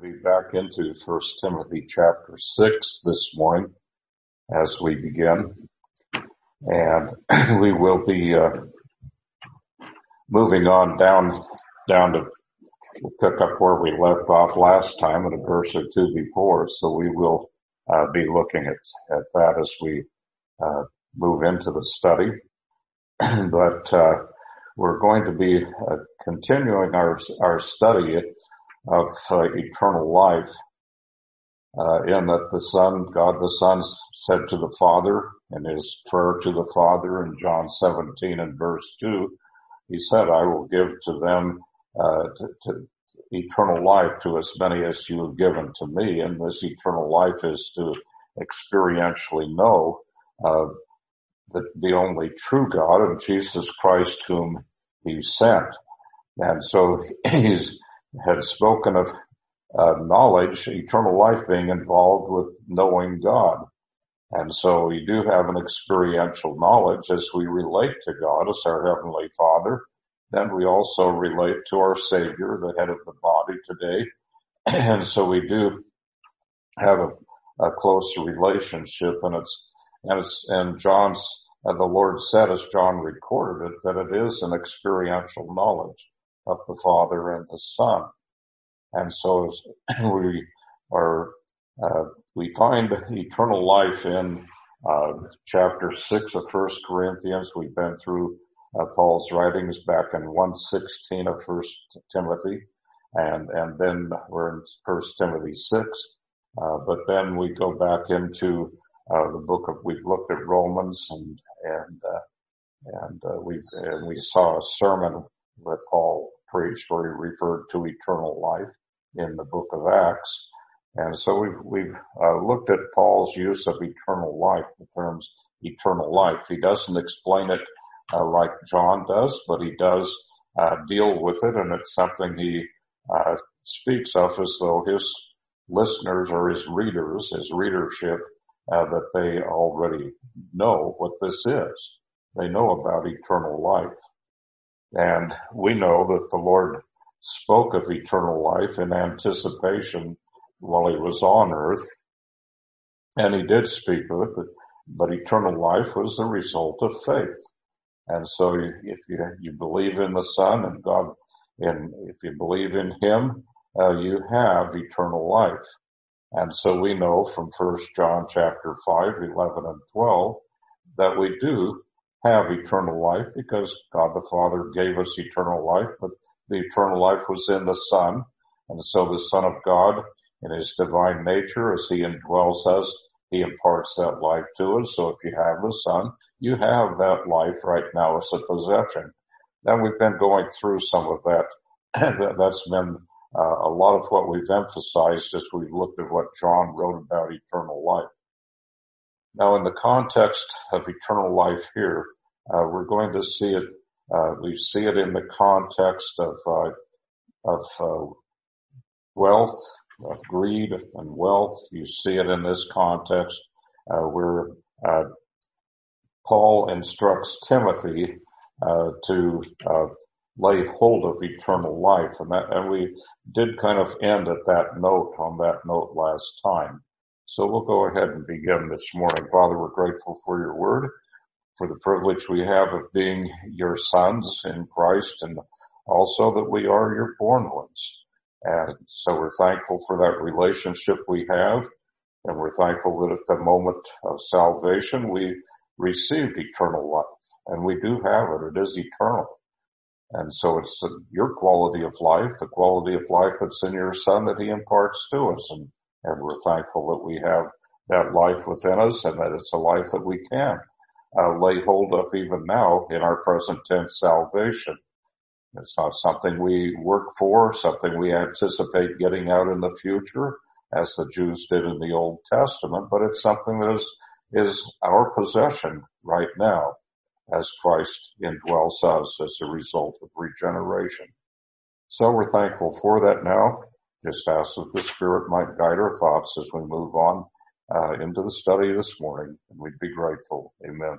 be back into 1 Timothy chapter 6 this morning as we begin. And we will be moving on down to pick up where we left off last time at a verse or two before. So we will be looking at that as we move into the study. But we're going to be continuing our study of eternal life, in that God the Son said to the Father in his prayer to the Father in John 17 and verse 2, he said, I will give to them to eternal life to as many as you have given to me. And this eternal life is to experientially know the only true God and Jesus Christ whom he sent. And so he's had spoken of knowledge, eternal life being involved with knowing God. And so we do have an experiential knowledge as we relate to God as our Heavenly Father. Then we also relate to our Savior, the head of the body today. And so we do have a close relationship, and John's, the Lord said, as John recorded it, that it is an experiential knowledge of the Father and the Son. And so as we find eternal life in chapter 6 of 1 Corinthians. We've been through Paul's writings back in 1:16 of 1 Timothy, and then we're in 1 Timothy 6. But then we go back into we've looked at Romans and we saw a sermon that Paul preached where he referred to eternal life in the book of Acts. And so we've looked at Paul's use of eternal life, the terms eternal life. He doesn't explain it like John does, but he does deal with it, and it's something he speaks of as though his listeners or his readers, his readership, that they already know what this is. They know about eternal life. And we know that the Lord spoke of eternal life in anticipation while he was on earth. And he did speak of it, but eternal life was the result of faith. And so if you believe in the Son and God, and if you believe in him, you have eternal life. And so we know from 1 John chapter 5, 11 and 12, that we do have eternal life because God the Father gave us eternal life, but the eternal life was in the Son. And so the Son of God, in his divine nature, as he indwells us, he imparts that life to us. So if you have the Son, you have that life right now as a possession. Then we've been going through some of that. That's been a lot of what we've emphasized as we've looked at what John wrote about eternal life. Now, in the context of eternal life here, we're going to see it. We see it in the context of wealth, of greed and wealth. You see it in this context where Paul instructs Timothy to lay hold of eternal life, and we did kind of end at on that note last time. So we'll go ahead and begin this morning. Father, we're grateful for your word, for the privilege we have of being your sons in Christ, and also that we are your born ones. And so we're thankful for that relationship we have, and we're thankful that at the moment of salvation we received eternal life, and we do have it. It is eternal. And so it's your quality of life, the quality of life that's in your Son that he imparts to us. And we're thankful that we have that life within us and that it's a life that we can lay hold of even now in our present tense salvation. It's not something we work for, something we anticipate getting out in the future, as the Jews did in the Old Testament, but it's something that is our possession right now, as Christ indwells us as a result of regeneration. So we're thankful for that now. Just ask that the Spirit might guide our thoughts as we move on into the study this morning, and we'd be grateful. Amen.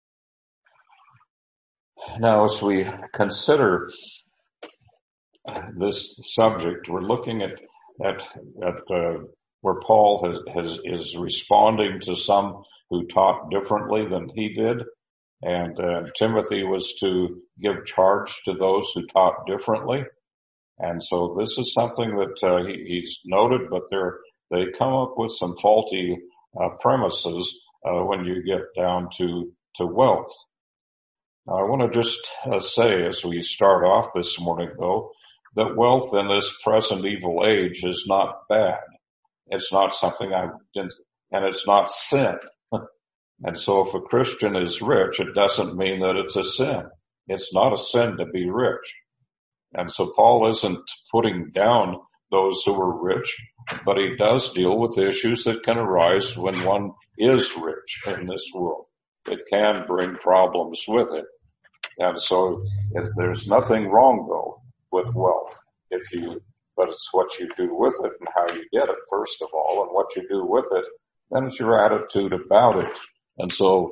Now, as we consider this subject, we're looking at where Paul is responding to some who taught differently than he did. And Timothy was to give charge to those who taught differently. And so this is something that he's noted, but they come up with some faulty premises when you get down to wealth. Now, I want to just say as we start off this morning, though, that wealth in this present evil age is not bad. It's not something and it's not sin. And so if a Christian is rich, it doesn't mean that it's a sin. It's not a sin to be rich. And so Paul isn't putting down those who are rich, but he does deal with issues that can arise when one is rich in this world. It can bring problems with it. And so there's nothing wrong, though, with wealth. But it's what you do with it and how you get it, first of all, and what you do with it, then it's your attitude about it. And so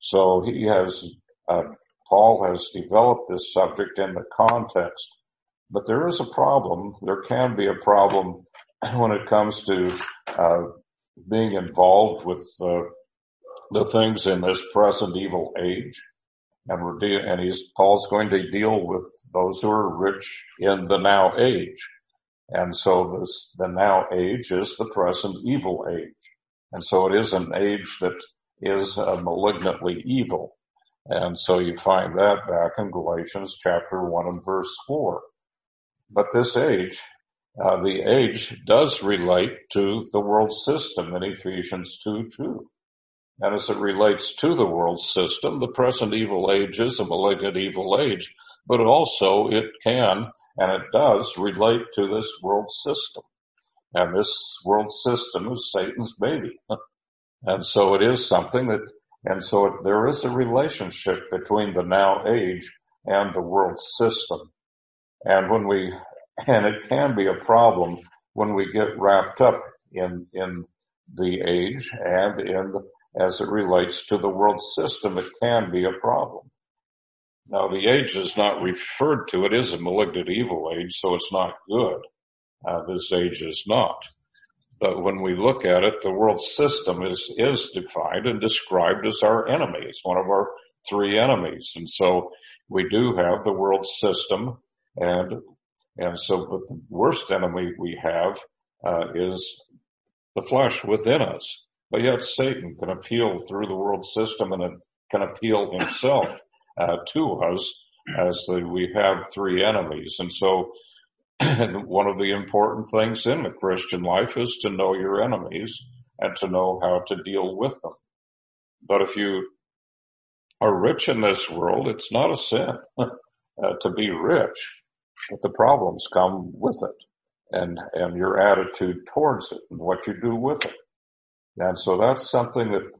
Paul has developed this subject in the context. But there is a problem. There can be a problem when it comes to being involved with the things in this present evil age. And Paul's going to deal with those who are rich in the now age. And so the now age is the present evil age. And so it is an age that is malignantly evil. And so you find that back in Galatians chapter 1 and verse 4. But this age, the age does relate to the world system in Ephesians 2:2. And as it relates to the world system, the present evil age is a malignant evil age, but also it can and it does relate to this world system. And this world system is Satan's baby. And so it is something there is a relationship between the now age and the world system. And it can be a problem when we get wrapped up in the age and as it relates to the world system, it can be a problem. Now, the age is not referred to. It is a malignant evil age, so it's not good. This age is not. But when we look at it, the world system is defined and described as our enemy. It's one of our three enemies. And so we do have the world system, but the worst enemy we have is the flesh within us. But yet Satan can appeal through the world system and it can appeal himself to us as we have three enemies. And so one of the important things in the Christian life is to know your enemies and to know how to deal with them. But if you are rich in this world, it's not a sin to be rich, but the problems come with it and your attitude towards it and what you do with it. And so that's something that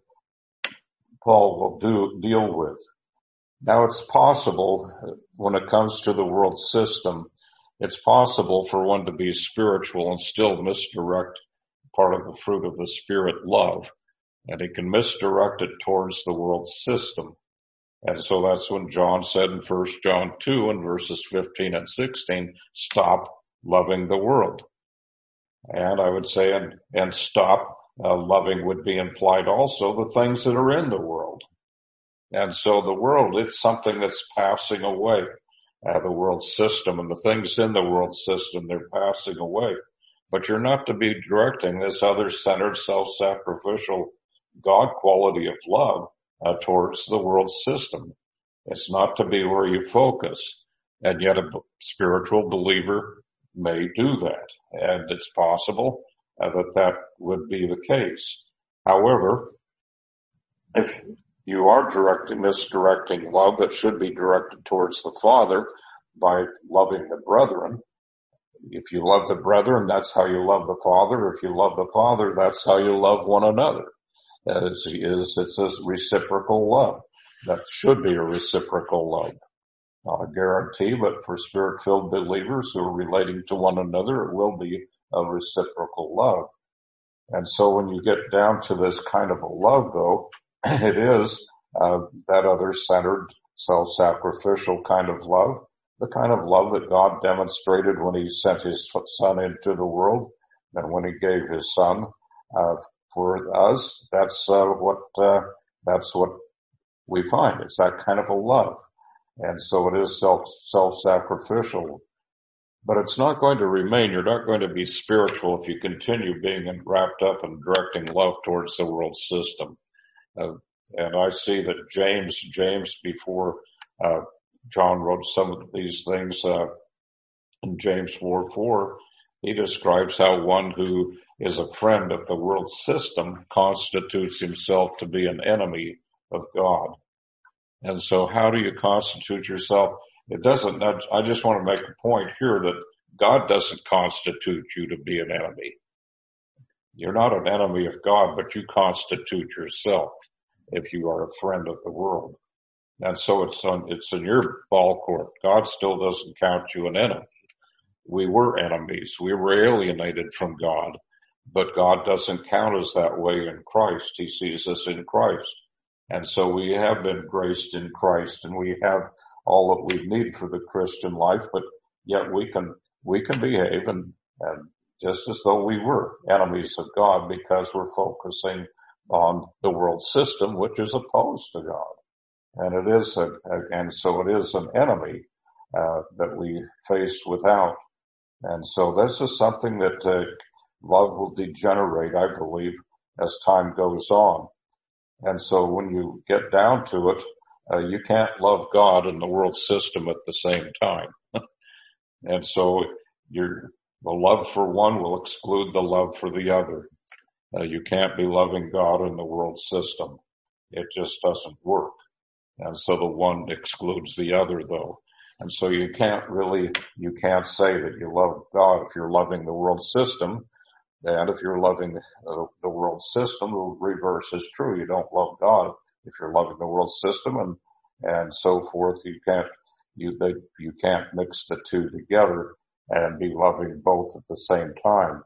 Paul will deal with. Now it's possible when it comes to the world system, it's possible for one to be spiritual and still misdirect part of the fruit of the Spirit, love. And he can misdirect it towards the world system. And so that's when John said in 1 John 2 and verses 15 and 16, stop loving the world. And I would say, and stop loving would be implied also the things that are in the world. And so the world, it's something that's passing away. The world system and the things in the world system, they're passing away. But you're not to be directing this other-centered, self-sacrificial God quality of love towards the world system. It's not to be where you focus. And yet a spiritual believer may do that. And it's possible that would be the case. However, if you are misdirecting love that should be directed towards the Father by loving the brethren, if you love the brethren, that's how you love the Father. If you love the Father, that's how you love one another. It's a reciprocal love. That should be a reciprocal love. Not a guarantee, but for Spirit-filled believers who are relating to one another, it will be a reciprocal love. And so when you get down to this kind of a love, though, it is that other-centered, self-sacrificial kind of love, the kind of love that God demonstrated when he sent his Son into the world And when he gave his son, for us, that's what we find. It's that kind of a love. And so it is self-sacrificial. But it's not going to remain. You're not going to be spiritual if you continue being wrapped up in directing love towards the world system. And I see that James before John wrote some of these things in James 4:4, he describes how one who is a friend of the world system constitutes himself to be an enemy of God. And so how do you constitute yourself? It doesn't, I just want to make a point here that God doesn't constitute you to be an enemy. You're not an enemy of God, but you constitute yourself if you are a friend of the world. And so it's in your ball court. God still doesn't count you an enemy. We were enemies. We were alienated from God, but God doesn't count us that way in Christ. He sees us in Christ. And so we have been graced in Christ, and we have all that we need for the Christian life, but yet we can behave and just as though we were enemies of God because we're focusing on the world system, which is opposed to God. And so it is an enemy, that we face without. And so this is something that, love will degenerate, I believe, as time goes on. And so when you get down to it, you can't love God and the world system at the same time. And so the love for one will exclude the love for the other. You can't be loving God and the world system. It just doesn't work. And so the one excludes the other, though. And so you can't say that you love God if you're loving the world system. And if you're loving the world system, the reverse is true. You don't love God if you're loving the world system and so forth. You can't mix the two together and be loving both at the same time.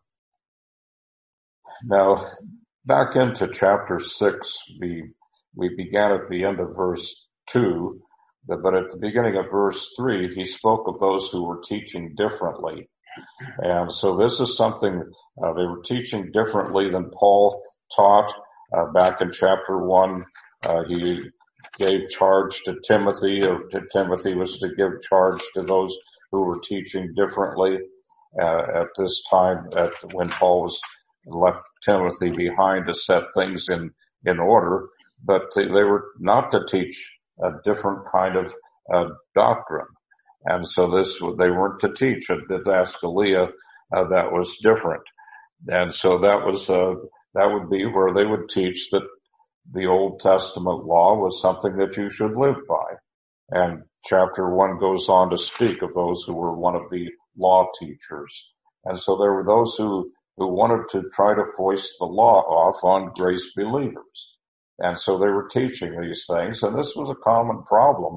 Now, back into chapter 6, we began at the end of verse 2, but at the beginning of verse 3, he spoke of those who were teaching differently. And so this is something, they were teaching differently than Paul taught. Back in chapter 1, he gave charge to Timothy, or Timothy was to give charge to those who were teaching differently. At this time, when Paul left Timothy behind to set things in order, but they were not to teach a different kind of doctrine. And so they weren't to teach a didascalia that was different. And so that would be where they would teach that the Old Testament law was something that you should live by. And chapter 1 goes on to speak of those who were one of the law teachers. And so there were those who wanted to try to foist the law off on grace believers. And so they were teaching these things, and this was a common problem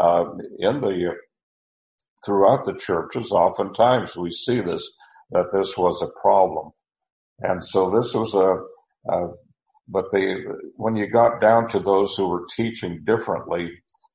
throughout the churches. Oftentimes we see that this was a problem. And so this was when you got down to those who were teaching differently,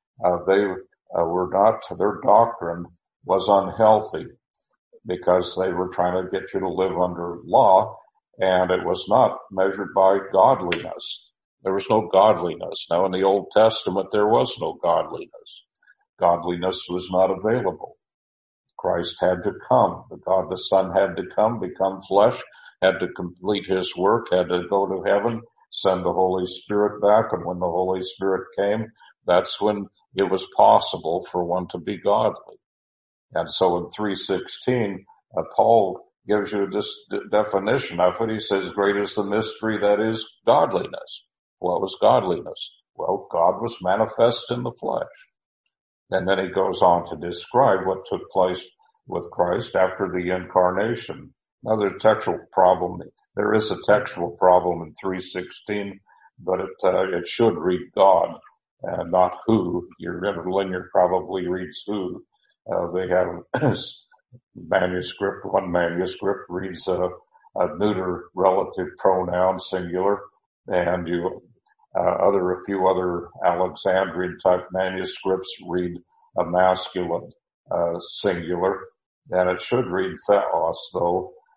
their doctrine was unhealthy because they were trying to get you to live under law, and it was not measured by godliness. There was no godliness. Now in the Old Testament, there was no godliness. Godliness was not available. Christ had to come. God the Son had to come, become flesh, had to complete his work, had to go to heaven, send the Holy Spirit back, and when the Holy Spirit came, that's when it was possible for one to be godly. And so in 3:16, Paul gives you this definition of it. He says, great is the mystery that is godliness. What was godliness? Well, God was manifest in the flesh. And then he goes on to describe what took place with Christ after the incarnation. Now there's a textual problem. There is a textual problem in 3:16, but it should read God and not who. Your interlinear probably reads who. They have manuscript. One manuscript reads a neuter relative pronoun singular, and a few other Alexandrian type manuscripts read a masculine singular, and it should read theos though.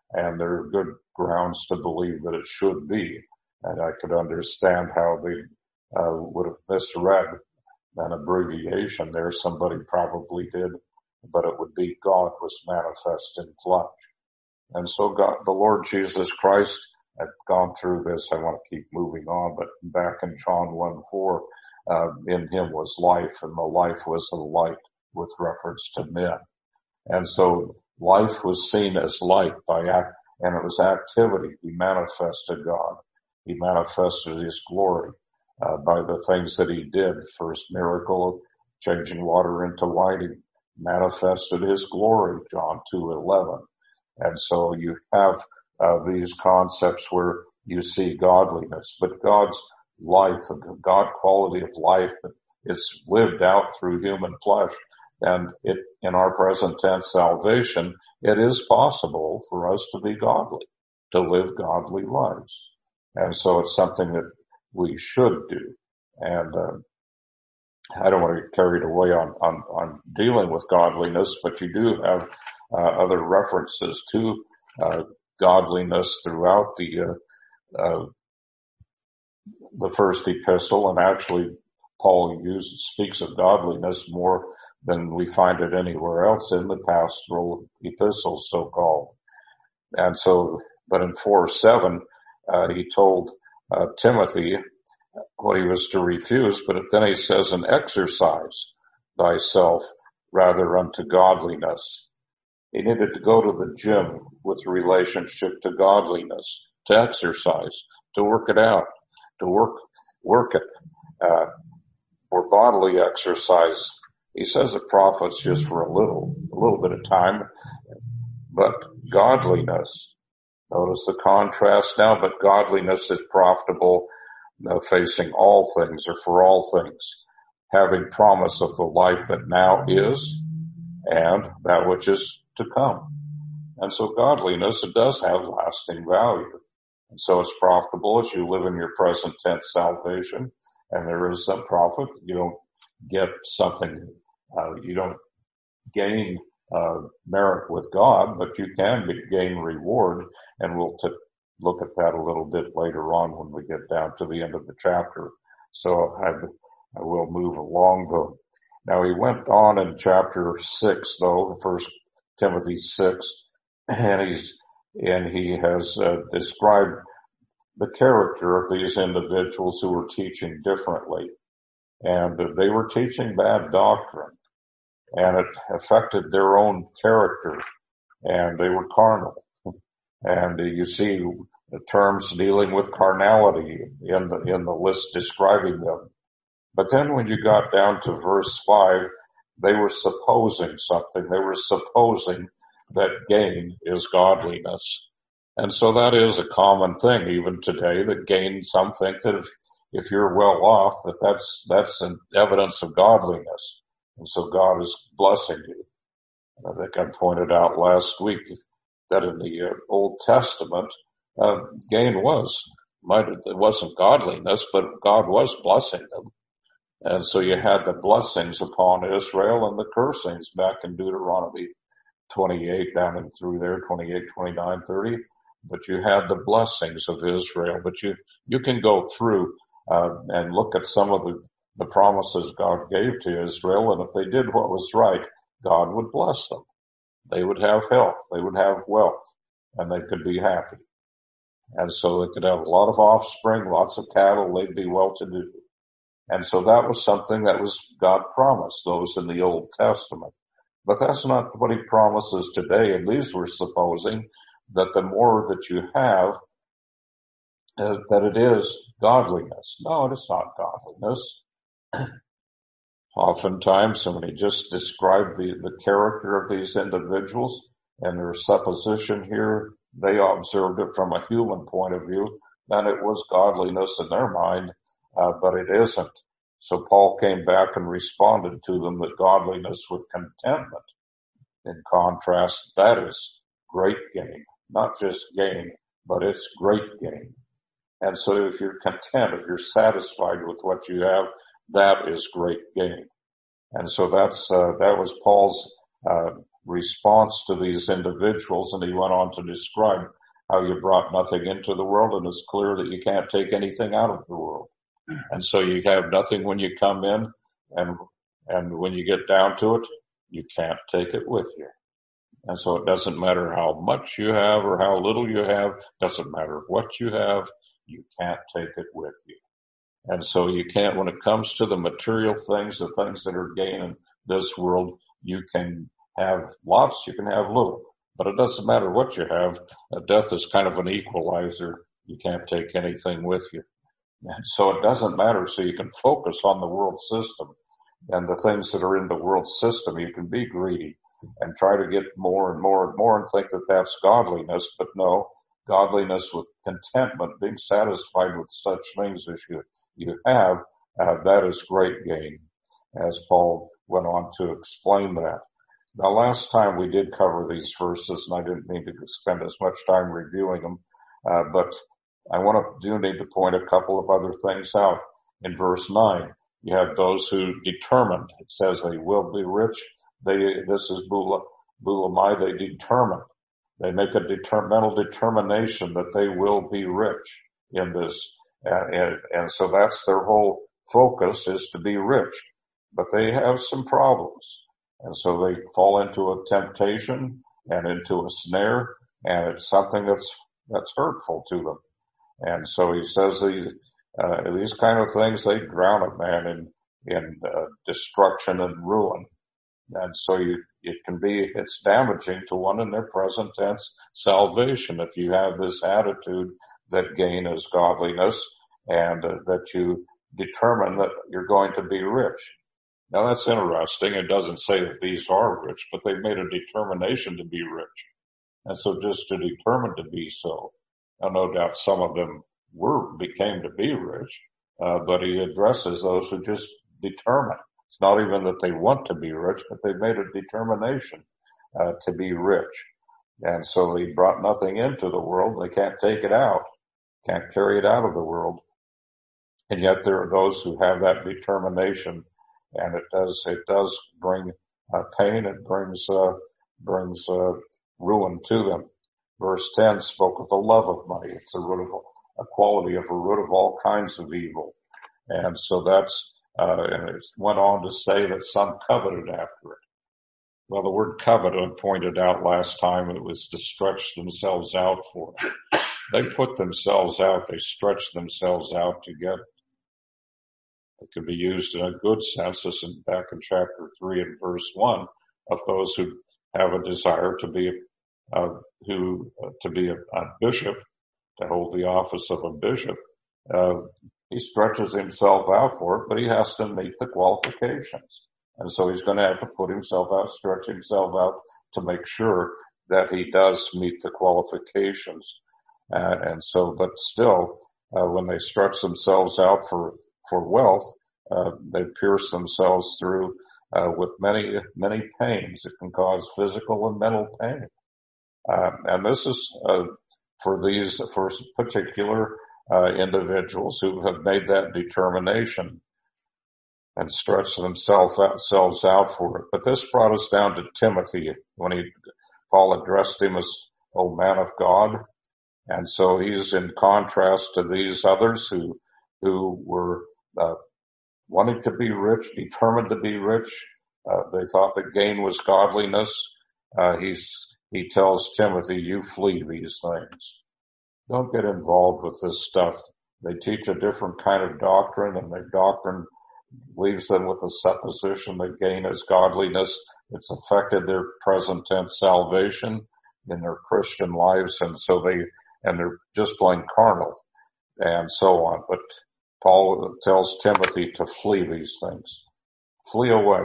and there are good grounds to believe that it should be. And I could understand how they would have misread an abbreviation there. Somebody probably did, but it would be God was manifest in flesh. And so God, the Lord Jesus Christ, I've gone through this. I want to keep moving on, but back in John 1:4, in him was life, and the life was the light with reference to men. And so life was seen as light and it was activity. He manifested God. He manifested his glory by the things that he did. First miracle, changing water into wine, he manifested his glory, John 2:11. And so you have these concepts where you see godliness, but God's life, God quality of life, it's lived out through human flesh. And in our present tense salvation, it is possible for us to be godly, to live godly lives. And so it's something that we should do. And I don't want to get carried away on dealing with godliness, but you do have other references to godliness throughout the first epistle, and actually Paul speaks of godliness more than we find it anywhere else in the pastoral epistles, so-called. And so, but in 4:7, he told Timothy what he was to refuse, but then he says, and exercise thyself rather unto godliness. He needed to go to the gym with relationship to godliness, to exercise, to work it out, to work it. For bodily exercise, he says it profits just for a little bit of time, but godliness, notice the contrast now, but godliness is profitable, facing all things or for all things, having promise of the life that now is and that which is to come. And so godliness, it does have lasting value. And so it's profitable as you live in your present tense salvation, and there is some profit. You don't get something, you don't gain merit with God, but you can gain reward, and we'll look at that a little bit later on when we get down to the end of the chapter. So I will move along though. Now he went on in chapter 6 though, 1 Timothy 6, and he has described the character of these individuals who were teaching differently. And they were teaching bad doctrine, and it affected their own character, and they were carnal. And you see the terms dealing with carnality in the list describing them. But then when you got down to verse 5, they were supposing something. They were supposing that gain is godliness. And so that is a common thing even today, that gain, some think that if you're well off, that's an evidence of godliness. And so God is blessing you. I think I pointed out last week that in the Old Testament, gain it wasn't godliness, but God was blessing them. And so you had the blessings upon Israel and the cursings back in Deuteronomy 28 down and through there, 28, 29, 30. But you had the blessings of Israel. But you can go through and look at some of the promises God gave to Israel, and if they did what was right, God would bless them. They would have health, they would have wealth, and they could be happy. And so they could have a lot of offspring, lots of cattle, they'd be well-to-do. And so that was something that was God promised those in the Old Testament. But that's not what he promises today, and these were supposing that the more that you have, that it is godliness. No, it is not godliness. Oftentimes, somebody just described the character of these individuals and their supposition here, they observed it from a human point of view, then it was godliness in their mind, but it isn't. So Paul came back and responded to them that godliness with contentment, in contrast, that is great gain. Not just gain, but it's great gain. And so if you're content, if you're satisfied with what you have, that is great gain. And so that was Paul's response to these individuals, and he went on to describe how you brought nothing into the world, and it's clear that you can't take anything out of the world. And so you have nothing when you come in, and when you get down to it, you can't take it with you. And so it doesn't matter how much you have or how little you have, doesn't matter what you have, you can't take it with you. And so you can't, when it comes to the material things, the things that are gained in this world, you can have lots, you can have little, but it doesn't matter what you have. Death is kind of an equalizer. You can't take anything with you. And so it doesn't matter. So you can focus on the world system and the things that are in the world system. You can be greedy and try to get more and more and more and think that that's godliness, but no, godliness with contentment, being satisfied with such things as you have, that is great gain, as Paul went on to explain that. Now, last time we did cover these verses, and I didn't mean to spend as much time reviewing them, but I do need to point a couple of other things out. In verse 9, you have those who determined. It says they will be rich. This is bulamai, they determine. They make a mental determination that they will be rich in this. And so that's their whole focus, is to be rich. But they have some problems. And so they fall into a temptation and into a snare, and it's something that's hurtful to them. And so he says these kind of things, they drown a man in destruction and ruin. And so it's damaging to one in their present tense salvation if you have this attitude that gain is godliness and that you determine that you're going to be rich. Now that's interesting. It doesn't say that these are rich, but they've made a determination to be rich. And so just to determine to be so. Now, no doubt some of them became to be rich, but he addresses those who just determine. It's not even that they want to be rich, but they've made a determination to be rich. And so they brought nothing into the world. They can't take it out, can't carry it out of the world. And yet there are those who have that determination, and it does bring pain. It brings ruin to them. Verse 10 spoke of the love of money. It's a quality of a root of all kinds of evil. And so and it went on to say that some coveted after it. Well, the word covet, I pointed out last time, it was to stretch themselves out for it. They put themselves out, they stretched themselves out to get it. It could be used in a good sense, as back in chapter 3 and verse 1, of those who have a desire to be a bishop, to hold the office of a bishop. He stretches himself out for it, but he has to meet the qualifications. And so he's going to have to put himself out, stretch himself out to make sure that he does meet the qualifications. And so, but still, when they stretch themselves out for wealth, they pierce themselves through, with many, many pains. It can cause physical and mental pain. And this is, for particular individuals who have made that determination and stretched themselves out for it. But this brought us down to Timothy when Paul addressed him as, "O man of God." And so he's in contrast to these others who were wanting to be rich, determined to be rich. They thought that gain was godliness. He tells Timothy, "You flee these things. Don't get involved with this stuff." They teach a different kind of doctrine, and their doctrine leaves them with a supposition that gain is godliness. It's affected their present tense salvation in their Christian lives, and so they're just plain carnal and so on. But Paul tells Timothy to flee these things. Flee away.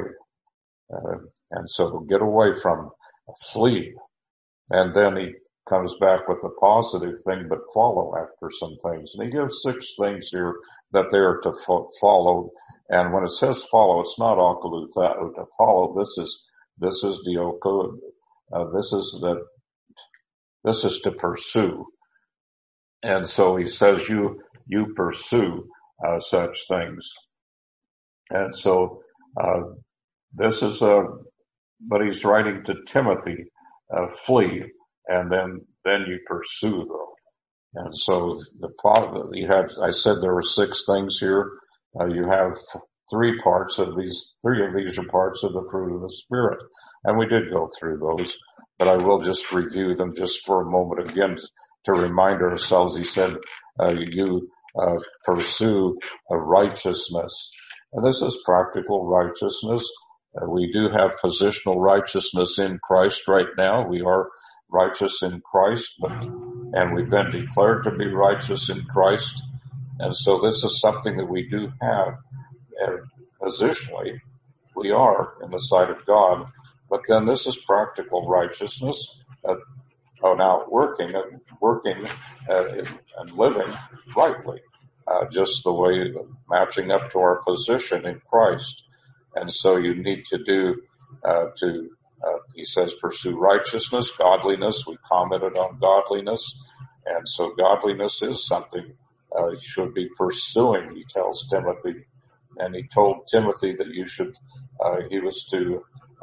And so get away from, flee. And then he comes back with a positive thing, but follow after some things. And he gives 6 things here that they are to follow. And when it says follow, it's not akaluta to follow. This is dioko. This is to pursue. And so he says you pursue such things. And so this is but he's writing to Timothy, flee, and then you pursue though. And so I said there were 6 things here. You have three of these are parts of the fruit of the Spirit. And we did go through those, but I will just review them just for a moment again to remind ourselves. He said, you pursue righteousness. And this is practical righteousness. We do have positional righteousness in Christ right now. We are righteous in Christ, and we've been declared to be righteous in Christ. And so this is something that we do have. And positionally, we are in the sight of God. But then this is practical righteousness, now working and living rightly, just the way matching up to our position in Christ. And so you need to do, he says, pursue righteousness, godliness. We commented on godliness. And so godliness is something you should be pursuing, he tells Timothy. And he told Timothy that he was to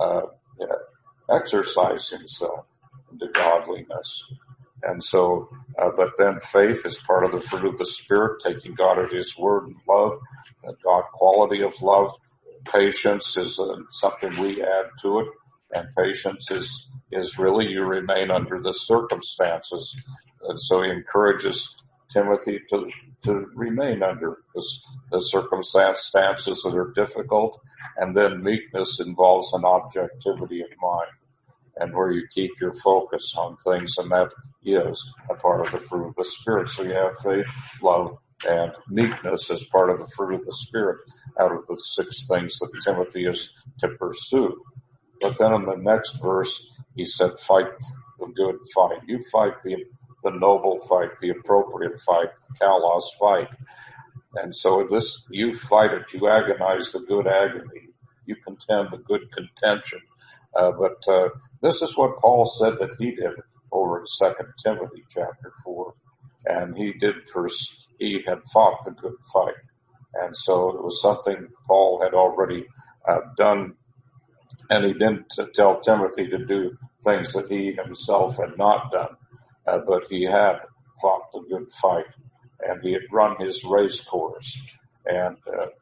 exercise himself into godliness. And so, but then faith is part of the fruit of the Spirit, taking God at his word and love, the God quality of love. Patience is something we add to it, and patience is really you remain under the circumstances. And so he encourages Timothy to remain under the circumstances that are difficult, and then meekness involves an objectivity of mind, and where you keep your focus on things, and that is a part of the fruit of the Spirit. So you have faith, love, and meekness as part of the fruit of the Spirit out of the 6 things that Timothy is to pursue. But then in the next verse, he said, fight the good fight. You fight the noble fight, the appropriate fight, the kalos fight. And so you fight it, you agonize the good agony, you contend the good contention. But this is what Paul said that he did over in 2 Timothy chapter 4. And he had fought the good fight. And so it was something Paul had already done, and he didn't tell Timothy to do things that he himself had not done, but he had fought the good fight, and he had run his race course. And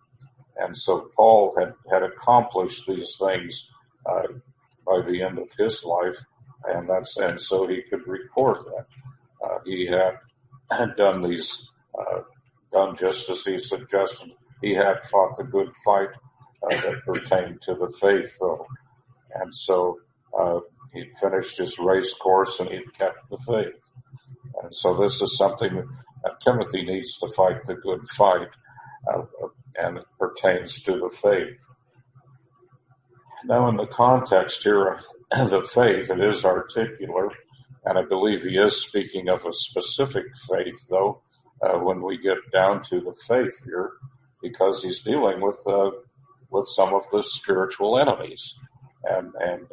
so Paul had accomplished these things by the end of his life, and so he could record that. He had done done just as he suggested. He had fought the good fight that pertained to the faith, though. And so he finished his race course, and he kept the faith. And so this is something that Timothy needs to fight the good fight, and it pertains to the faith. Now, in the context here of the faith, it is articular, and I believe he is speaking of a specific faith, though, when we get down to the faith here, because he's dealing with some of the spiritual enemies, and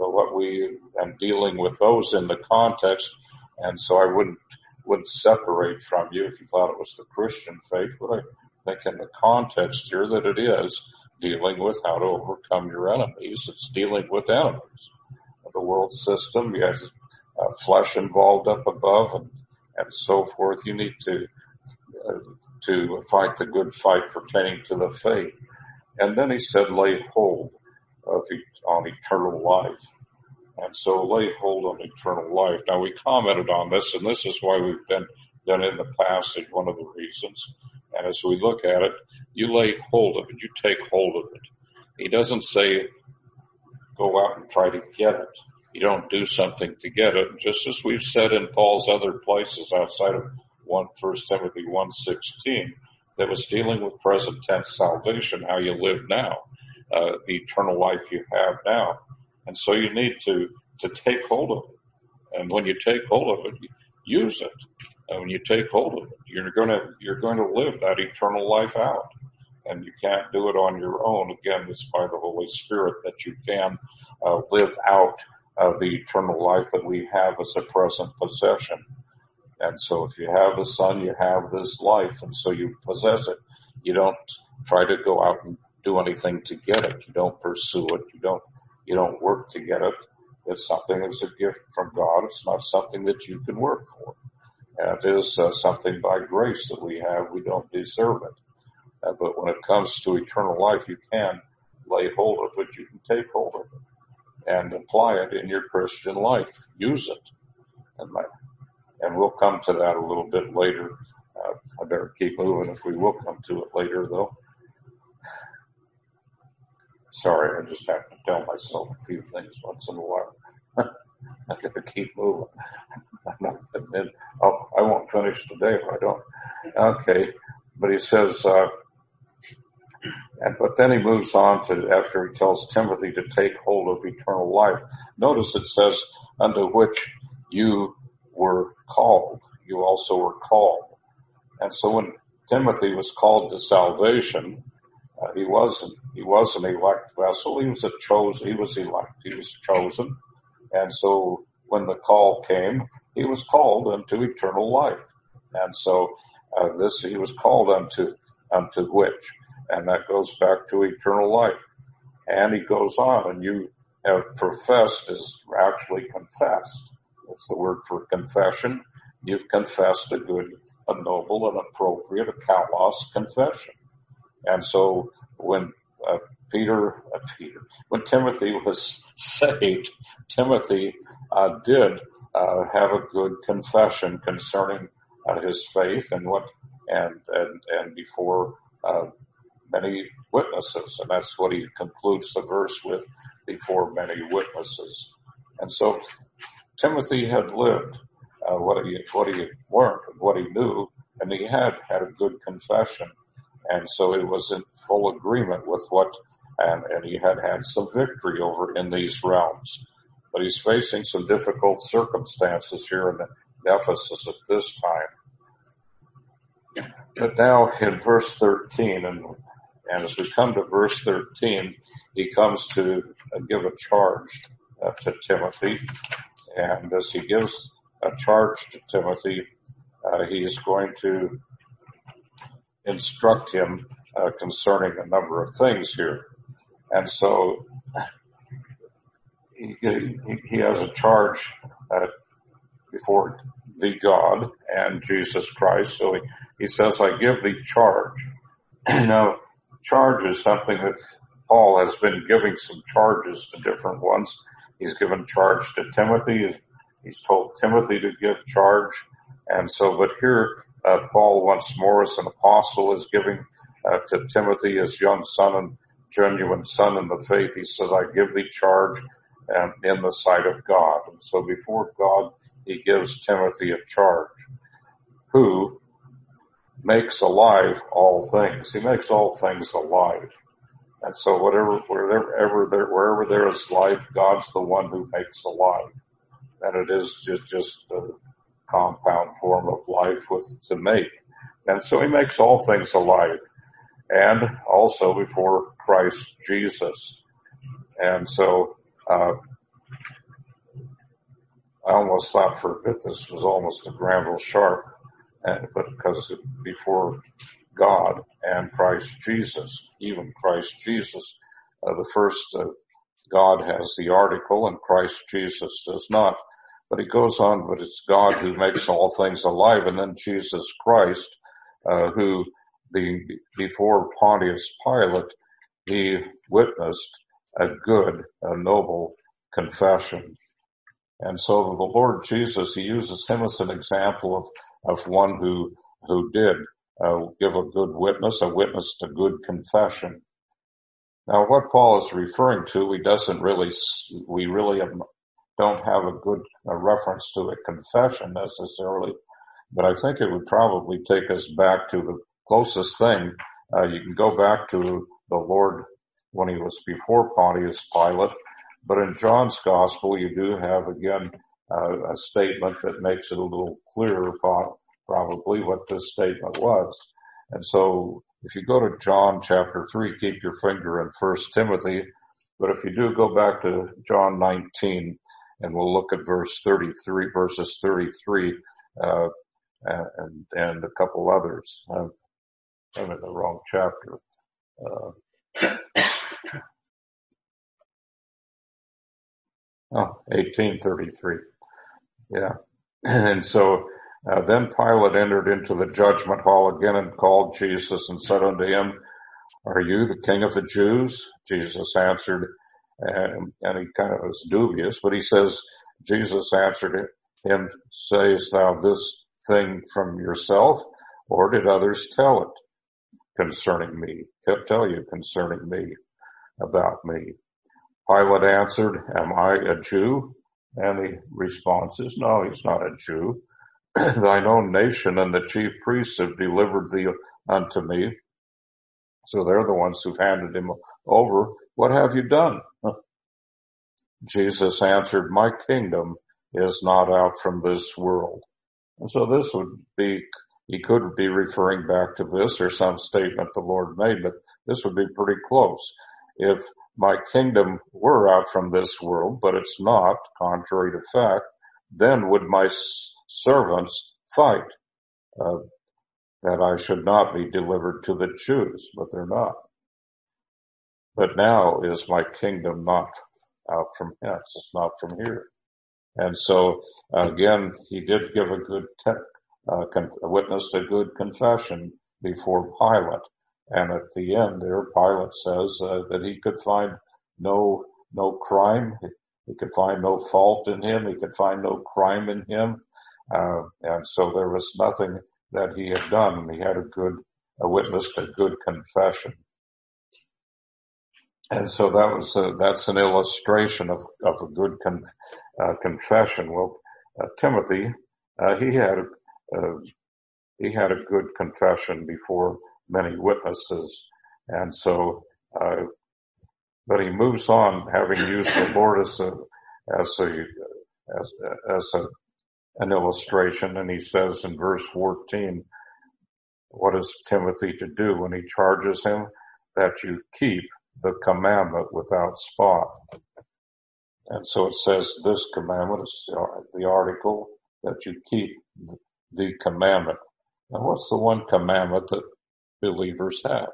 dealing with those in the context. And so I wouldn't separate from you if you thought it was the Christian faith, but I think in the context here that it is dealing with how to overcome your enemies. It's dealing with enemies of the world system. You have flesh involved up above, and so forth. You need to fight the good fight pertaining to the faith. And then he said, lay hold on eternal life. And so lay hold on eternal life. Now, we commented on this, and this is why we've been done in the passage, one of the reasons. And as we look at it, you lay hold of it. You take hold of it. He doesn't say go out and try to get it. You don't do something to get it. Just as we've said in Paul's other places outside of 1 Timothy 1:16, that was dealing with present tense salvation, how you live now, the eternal life you have now. And so you need to take hold of it. And when you take hold of it, use it. And when you take hold of it, you're going to live that eternal life out. And you can't do it on your own. Again, it's by the Holy Spirit that you can live out the eternal life that we have as a present possession. And so if you have the Son, you have this life, and so you possess it. You don't try to go out and do anything to get it. You don't pursue it. You don't You don't work to get it. It's something that's a gift from God. It's not something that you can work for. And it is something by grace that we have. We don't deserve it. But when it comes to eternal life, you can lay hold of it. You can take hold of it and apply it in your Christian life. Use it. And we'll come to that a little bit later. I better keep moving if we will come to it later, though. Sorry, I just have to tell myself a few things once in a while. I gotta keep moving. I won't finish today if I don't. Okay. But he says, but then he moves on to, after he tells Timothy to take hold of eternal life. Notice it says, unto which you were called. You also were called. And so when Timothy was called to salvation, he wasn't elect vessel. He was elect. He was chosen. And so when the call came, he was called unto eternal life. And so, he was called unto which, and that goes back to eternal life. And he goes on, and you have professed is actually confessed. It's the word for confession. You've confessed a good, a noble, an appropriate, a kalos confession. And so when when Timothy was saved, Timothy did have a good confession concerning his faith and before many witnesses, and that's what he concludes the verse with, before many witnesses. And so Timothy had lived what he learned and what he knew, and he had a good confession. And so it was in full agreement with and he had some victory over in these realms. But he's facing some difficult circumstances here in Ephesus at this time. But now in verse 13, and as we come to verse 13, he comes to give a charge to Timothy. And as he gives a charge to Timothy, he is going to instruct him concerning a number of things here. And so he has a charge before the God and Jesus Christ. So he says, I give thee charge. Now, charge is something that Paul has been giving some charges to different ones. He's given charge to Timothy. He's told Timothy to give charge. And so, but here, Paul once more as an apostle is giving to Timothy, his young son and genuine son in the faith. He says, I give thee charge in the sight of God. And so before God, he gives Timothy a charge, who makes alive all things. He makes all things alive. And so wherever there is life, God's the one who makes alive. And it is just a compound form of life to make. And so he makes all things alive. And also before Christ Jesus. And so, I almost thought for a bit this was almost a Granville Sharp, but because before God and Christ Jesus, even Christ Jesus, the first God has the article and Christ Jesus does not. But he goes on, but it's God who makes all things alive, and then Jesus Christ, who before Pontius Pilate, he witnessed a good, a noble confession. And so the Lord Jesus, he uses him as an example of one who did give a good witness, a witness to good confession. Now what Paul is referring to, we really don't have a good reference to a confession necessarily, but I think it would probably take us back to the closest thing. You can go back to the Lord when he was before Pontius Pilate, but in John's Gospel you do have again a statement that makes it a little clearer probably what this statement was. And so if you go to John chapter 3, keep your finger in 1 Timothy, but if you do go back to John 19, and we'll look at verses 33, and a couple others. I'm in the wrong chapter. Oh, 1833. Yeah. And so then Pilate entered into the judgment hall again and called Jesus and said unto him, Are you the king of the Jews? Jesus answered, and he kind of was dubious, but he says, Jesus answered him, Sayest thou this thing from yourself, or did others tell it concerning me? Tell you concerning me, about me. Pilate answered, Am I a Jew? And the response is, No, he's not a Jew. Thine own nation and the chief priests have delivered thee unto me. So they're the ones who've handed him over. What have you done? Jesus answered, My kingdom is not out from this world. And so this would be, he could be referring back to this or some statement the Lord made, but this would be pretty close. If my kingdom were out from this world, but it's not, contrary to fact, then would my servants fight that I should not be delivered to the Jews, but they're not. But now is my kingdom not out from hence, it's not from here. And so, again, he did give a good witnessed a good confession before Pilate. And at the end there, Pilate says that he could find no crime. He could find no fault in him. He could find no crime in him. And so there was nothing that he had done. He had witnessed a good confession. And so that's an illustration of a good confession. Well, Timothy, he had a good confession before many witnesses. And so, but he moves on, having used the Lord as an illustration. And he says in verse 14, what is Timothy to do when he charges him? That you keep the commandment without spot. And so it says this commandment is the article, that you keep the commandment. Now what's the one commandment that believers have?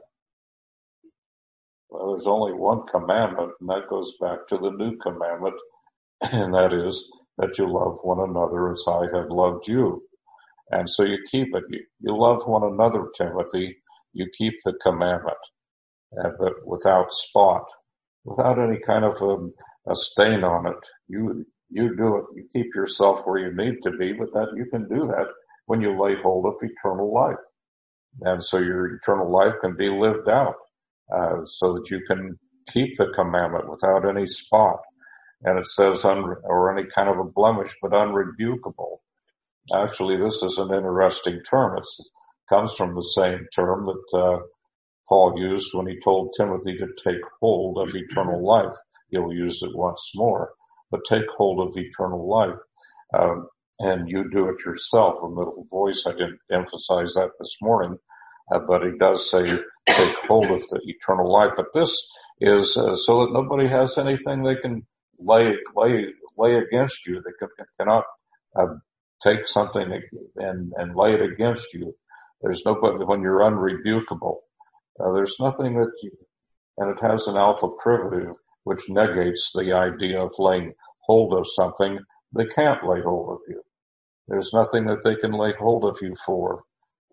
Well, there's only one commandment, and that goes back to the new commandment, and that is that you love one another as I have loved you. And so you keep it. You love one another, Timothy. You keep the commandment, but without spot, without any kind of a stain on it. You do it. You keep yourself where you need to be, but that you can do that when you lay hold of eternal life. And so your eternal life can be lived out, so that you can keep the commandment without any spot. And it says, or any kind of a blemish, but unrebukable. Actually, this is an interesting term. It comes from the same term that Paul used when he told Timothy to take hold of eternal life. He'll use it once more, but take hold of eternal life. And you do it yourself. A little voice, I didn't emphasize that this morning, but he does say take hold of the eternal life. But this is so that nobody has anything they can lay against you. They cannot take something and lay it against you. There's nobody, when you're unrebukable. There's nothing that you, and it has an alpha privative which negates the idea of laying hold of something. They can't lay hold of you. There's nothing that they can lay hold of you for.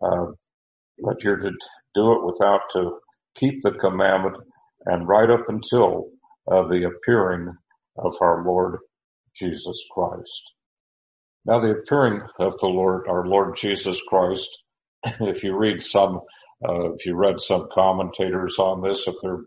But you're to do it without, to keep the commandment, and right up until the appearing of our Lord Jesus Christ. Now the appearing of our Lord Jesus Christ, if you read if you read some commentators on this, if they're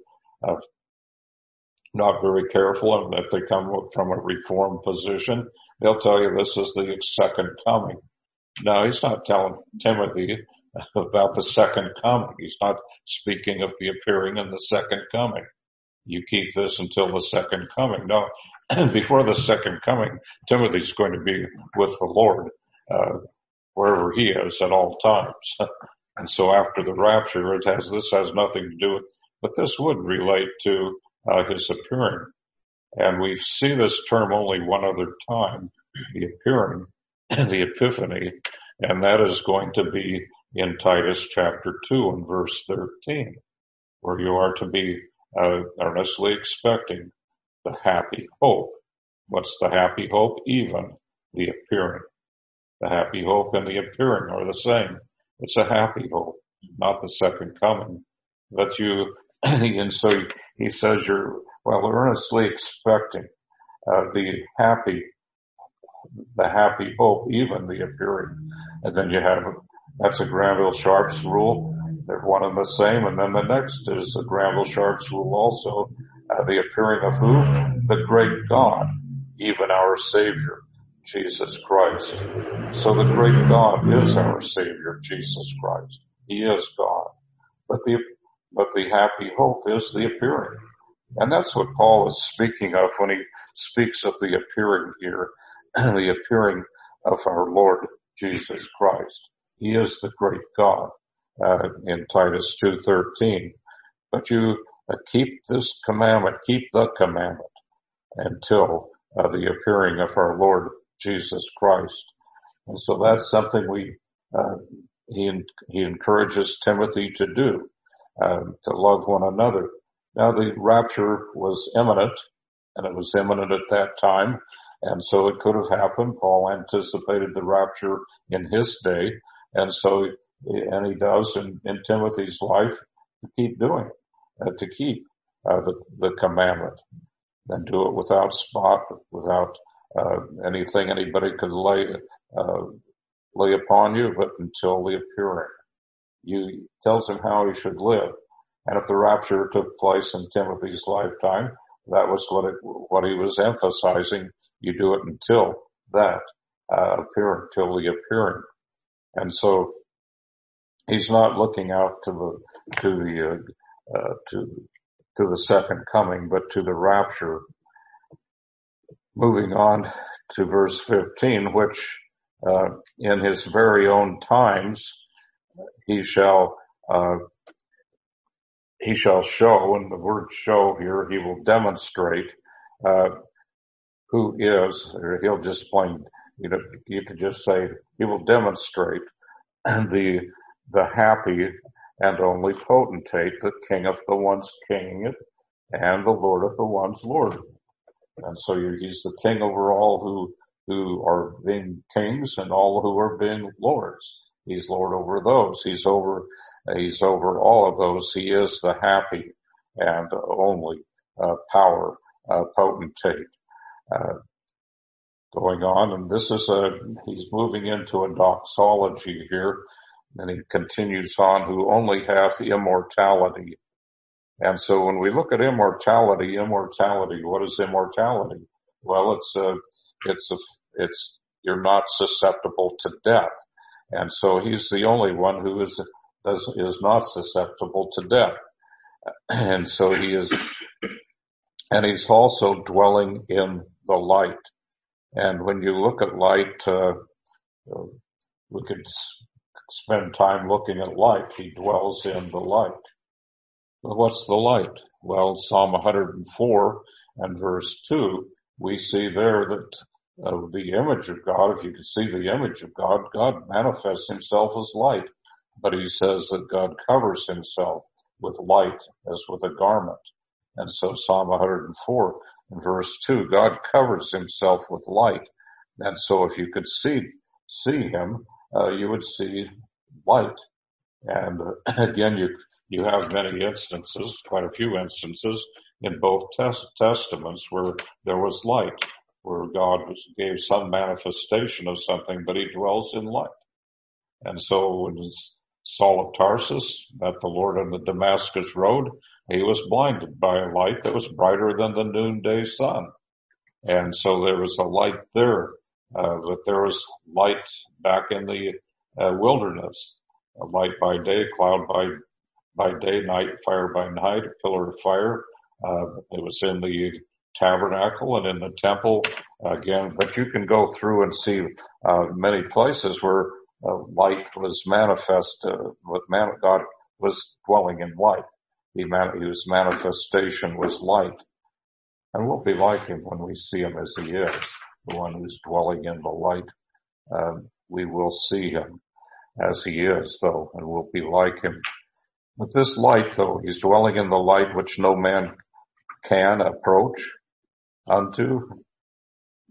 not very careful, and if they come from a reformed position, they'll tell you this is the second coming. No, he's not telling Timothy about the second coming. He's not speaking of the appearing and the second coming. You keep this until the second coming. No, before the second coming, Timothy's going to be with the Lord, wherever he is at all times. And so after the rapture, this has nothing to do with, but this would relate to his appearing. And we see this term only one other time, the appearing, the epiphany, and that is going to be in Titus chapter 2 and verse 13, where you are to be earnestly expecting the happy hope What's the happy hope? Even the appearing. The happy hope and the appearing are the same. It's a happy hope, not the second coming. But and so he says earnestly expecting the happy hope, even the appearing. And then that's a Granville-Sharp's rule. They're one and the same. And then the next is the Granville-Sharp's rule also, the appearing of who? The great God, even our Savior, Jesus Christ. So the great God is our Savior, Jesus Christ. He is God. But the happy hope is the appearing. And that's what Paul is speaking of when he speaks of the appearing here, the appearing of our Lord Jesus Christ. He is the great God, in Titus 2:13. But you keep this commandment, keep the commandment until the appearing of our Lord Jesus Christ. And so that's something he encourages Timothy to do, to love one another. Now the rapture was imminent, and it was imminent at that time, and so it could have happened. Paul anticipated the rapture in his day, and he does in Timothy's life to keep doing it, to keep the commandment, and do it without spot, without anything anybody could lay upon you, but until the appearing. He tells him how he should live. And if the rapture took place in Timothy's lifetime, that was what he was emphasizing. You do it until that appearing, till the appearing. And so he's not looking out to the second coming, but to the rapture. Moving on to verse 15, which in his very own times he shall show, and the word show here, he will demonstrate who is, or he'll just you could just say he will demonstrate the happy and only potentate, the king of the ones kinging it, and the Lord of the ones lording. And so he's the king over all who are being kings and all who are being lords. He's Lord over those. He's over all of those. He is the happy and only power potentate. Going on, and he's moving into a doxology here, and he continues on, who only hath immortality. And so when we look at immortality, what is immortality? Well, it's you're not susceptible to death. And so he's the only one who is not susceptible to death. And so and he's also dwelling in the light. And when you look at light, we could spend time looking at light. He dwells in the light. Well, what's the light? Well, Psalm 104 and verse 2, we see there that the image of God, if you can see the image of God, God manifests himself as light. But he says that God covers himself with light as with a garment. And so Psalm 104 and verse 2, God covers himself with light. And so if you could see him, you would see light. And again, you have many instances, quite a few instances in both testaments where there was light, where God gave some manifestation of something, but he dwells in light. And so when Saul of Tarsus met the Lord on the Damascus road, he was blinded by a light that was brighter than the noonday sun. And so there was a light there, that there was light back in the wilderness, a light by day, cloud by day, night, fire by night, a pillar of fire. It was in the tabernacle and in the temple again, but you can go through and see many places where light was manifest, God was dwelling in light. His manifestation was light. And we'll be like him when we see him as he is, the one who's dwelling in the light. We will see him as he is, though, and we'll be like him. But this light, though, he's dwelling in the light which no man can approach unto.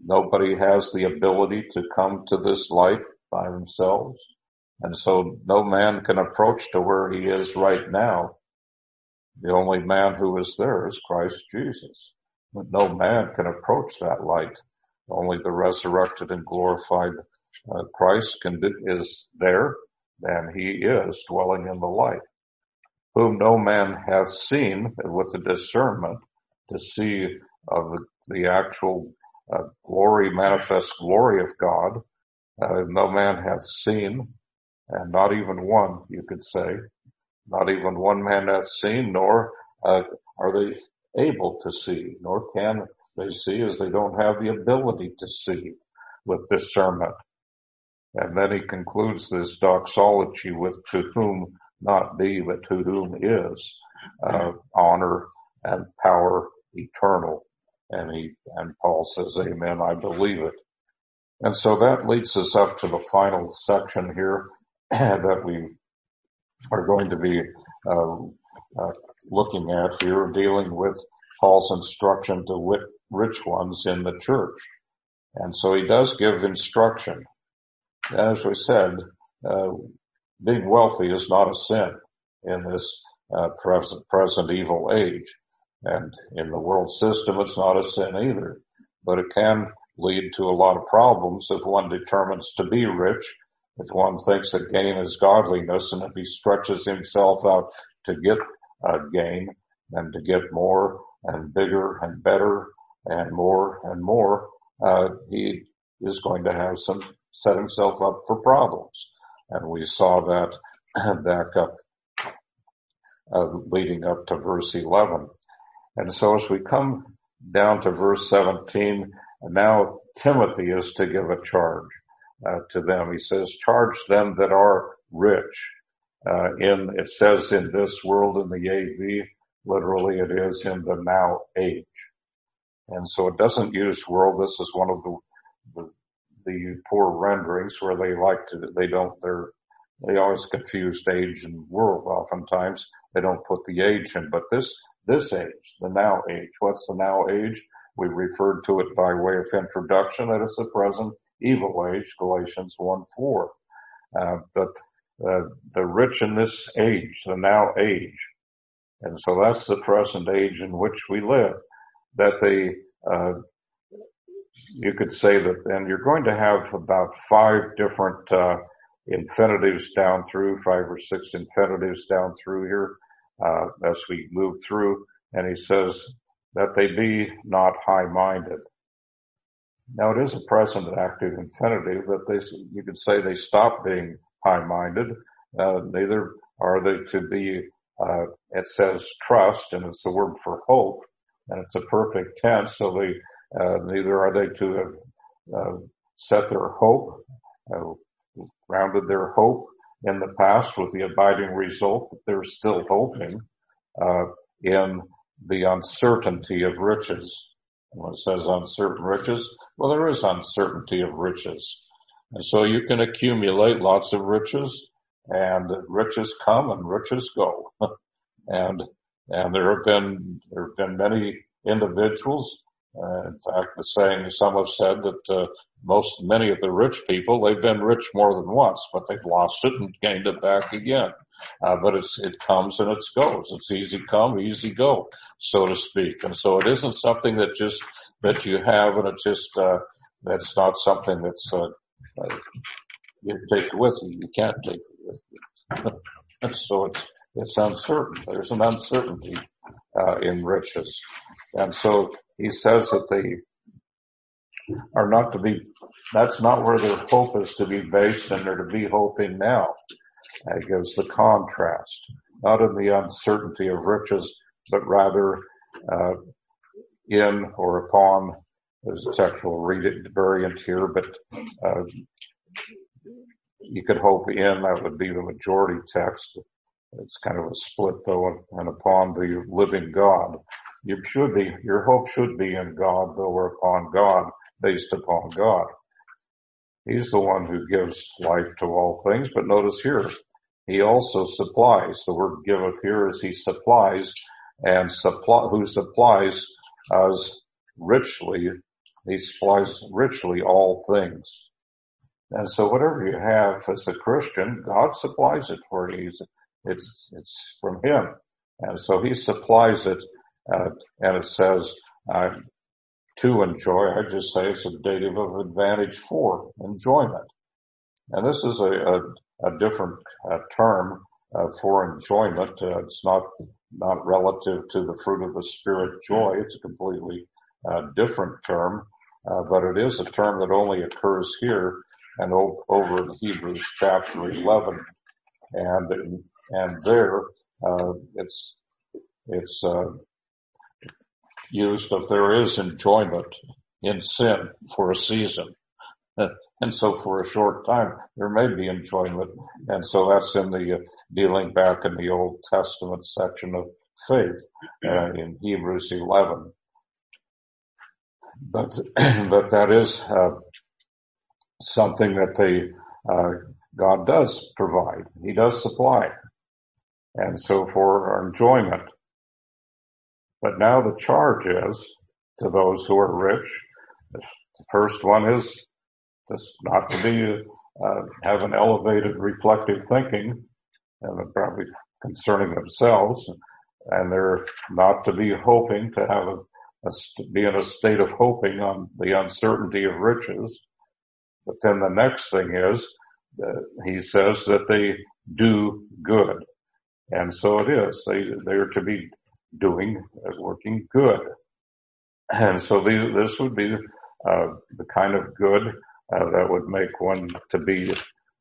Nobody has the ability to come to this light by themselves. And so no man can approach to where he is right now. The only man who is there is Christ Jesus. But no man can approach that light. Only the resurrected and glorified Christ is there, and he is dwelling in the light, whom no man hath seen with the discernment to see of the actual glory, manifest glory of God. No man hath seen, and not even one, you could say. Not even one man hath seen, nor are they able to see, nor can they see, as they don't have the ability to see with discernment. And then he concludes this doxology with, to whom not be, but to whom is honor and power eternal. And Paul says, amen, I believe it. And so that leads us up to the final section here that we are going to be looking at here, dealing with Paul's instruction to rich ones in the church. And so he does give instruction. As we said, being wealthy is not a sin in this present evil age. And in the world system, it's not a sin either. But it can lead to a lot of problems if one determines to be rich, if one thinks that gain is godliness, and if he stretches himself out to get gain and to get more and bigger and better and more, he is going to have set himself up for problems. And we saw that back up, leading up to verse 11. And so as we come down to verse 17, now Timothy is to give a charge to them. He says, charge them that are rich. It says in this world in the AV, literally it is in the now age. And so it doesn't use world. This is one of the poor renderings where they always confuse age and world oftentimes. They don't put the age in, but this age, the now age. What's the now age? We referred to it by way of introduction that it's the present evil age, Galatians 1:4. But the rich in this age, the now age. And so that's the present age in which we live. That you could say that then you're going to have about 5 different infinitives down through, 5 or 6 infinitives down through here as we move through. And he says that they be not high-minded. Now it is a present active infinitive that you could say they stop being high-minded. Neither are they to be, it says trust, and it's the word for hope, and it's a perfect tense, so neither are they to have set their hope, grounded their hope in the past with the abiding result that they're still hoping in the uncertainty of riches. When it says uncertain riches, well, there is uncertainty of riches. And so you can accumulate lots of riches, and riches come and riches go. and there have been many individuals. In fact, the saying, some have said that many of the rich people, they've been rich more than once, but they've lost it and gained it back again. But it comes and it goes. It's easy come, easy go, so to speak. And so it isn't something that you have, and that's not something that's you take with you. You can't take it with you. And so it's uncertain. There's an uncertainty in riches. And so he says that they are not to be, that's not where their hope is to be based, and they're to be hoping now. It gives the contrast, not in the uncertainty of riches, but rather in or upon. There's a textual variant here, but you could hope in, that would be the majority text. It's kind of a split though, and upon the living God. Your hope should be in God, though, or upon God, based upon God. He's the one who gives life to all things, but notice here, he also supplies. The word giveth here is he supplies, and who supplies us richly He supplies richly all things. And so whatever you have as a Christian, God supplies it for you. It's from Him. And so He supplies it, and it says, to enjoy. I just say it's a dative of advantage for enjoyment. And this is a different term for enjoyment. It's not relative to the fruit of the Spirit, joy. It's a completely different term, but it is a term that only occurs here and over in Hebrews chapter 11. And there, it's used if there is enjoyment in sin for a season. And so for a short time, there may be enjoyment. And so that's in the dealing back in the Old Testament section of faith, in Hebrews 11. But that is, something that God does provide. He does supply. And so for our enjoyment. But now the charge is to those who are rich. The first one is just not to be, have an elevated reflective thinking, and probably concerning themselves, and they're not to be hoping to have be in a state of hoping on the uncertainty of riches. But then the next thing is, he says that they do good. And so it is. They are to be working good. And so this would be the kind of good that would make one to be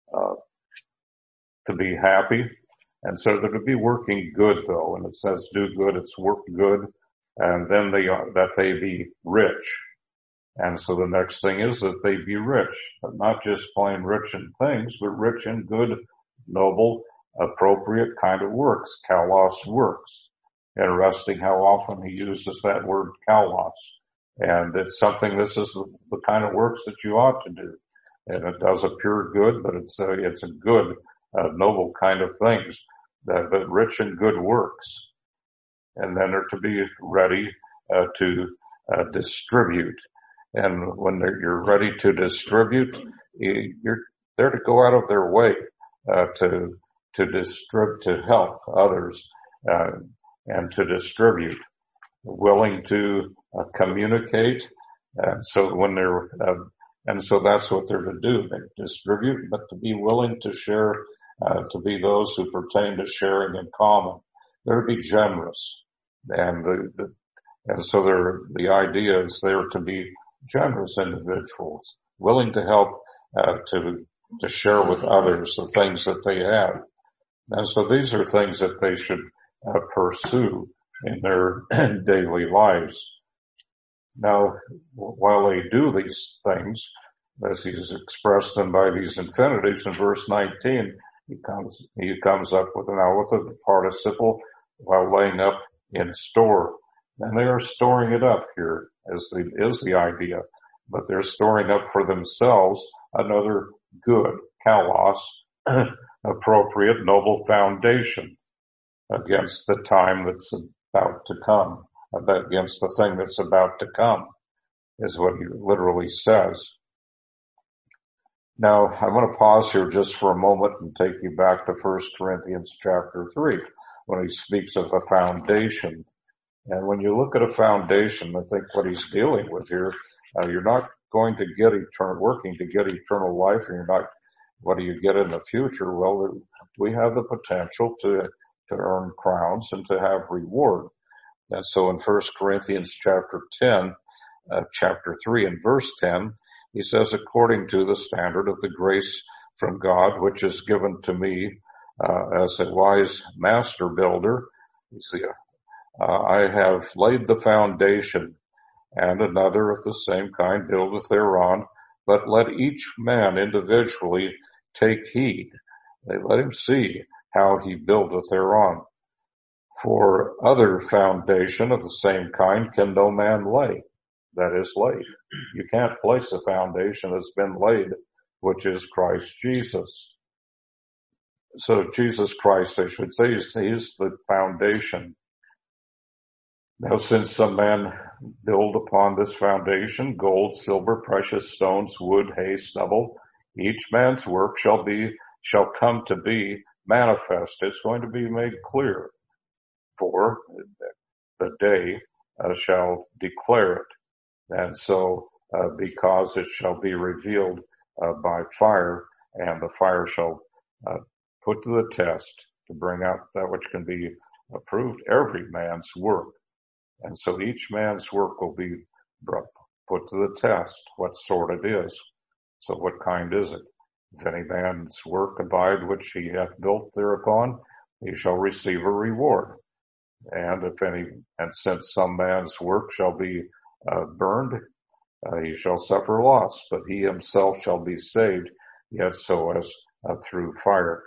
happy. And so they're to be working good, though. And it says do good, it's work good, and then that they be rich. And so the next thing is that they be rich, but not just plain rich in things, but rich in good, noble, appropriate kind of works, kalos works. Interesting how often he uses that word kalos. And it's something, this is the kind of works that you ought to do. And it does appear good, but it's a good, noble kind of things, but rich in good works. And then they're to be ready to distribute. And when you're ready to distribute, they're to go out of their way to distribute, to help others, and to distribute, willing to communicate. And so when and so that's what they're to do. They distribute, but to be willing to share, to be those who pertain to sharing in common. They're to be generous. And so the idea is they're to be generous individuals, willing to help, to share with others the things that they have. And so these are things that they should pursue in their daily lives. Now, while they do these things, as he's expressed them by these infinitives in verse 19, he comes up with a participle while laying up in store. And they are storing it up here is the idea, but they're storing up for themselves another good, kalos, appropriate, noble foundation against the time that's about to come, against the thing that's about to come, is what he literally says. Now, I'm going to pause here just for a moment and take you back to 1 Corinthians chapter 3, when he speaks of a foundation. And when you look at a foundation, I think what he's dealing with here, you're not going to get working to get eternal life, and you're not, what do you get in the future? Well, we have the potential to earn crowns and to have reward. And so in 1 Corinthians chapter 3 and verse 10, he says, according to the standard of the grace from God, which is given to me, as a wise master builder, I have laid the foundation, and another of the same kind buildeth thereon, but let each man individually take heed. Let him see how he buildeth thereon. For other foundation of the same kind can no man lay, that is laid. You can't place a foundation that's been laid, which is Christ Jesus. So Jesus Christ, I should say, he's the foundation. Now since some man build upon this foundation gold, silver, precious stones, wood, hay, stubble, each man's work shall come to be manifest. It's going to be made clear, for the day shall declare it. And so, because it shall be revealed by fire, and the fire shall put to the test to bring out that which can be approved, every man's work. And so each man's work will be put to the test, what sort it is. So what kind is it? If any man's work abide which he hath built thereupon, he shall receive a reward. And since some man's work shall be burned, he shall suffer loss, but he himself shall be saved, yet so as through fire.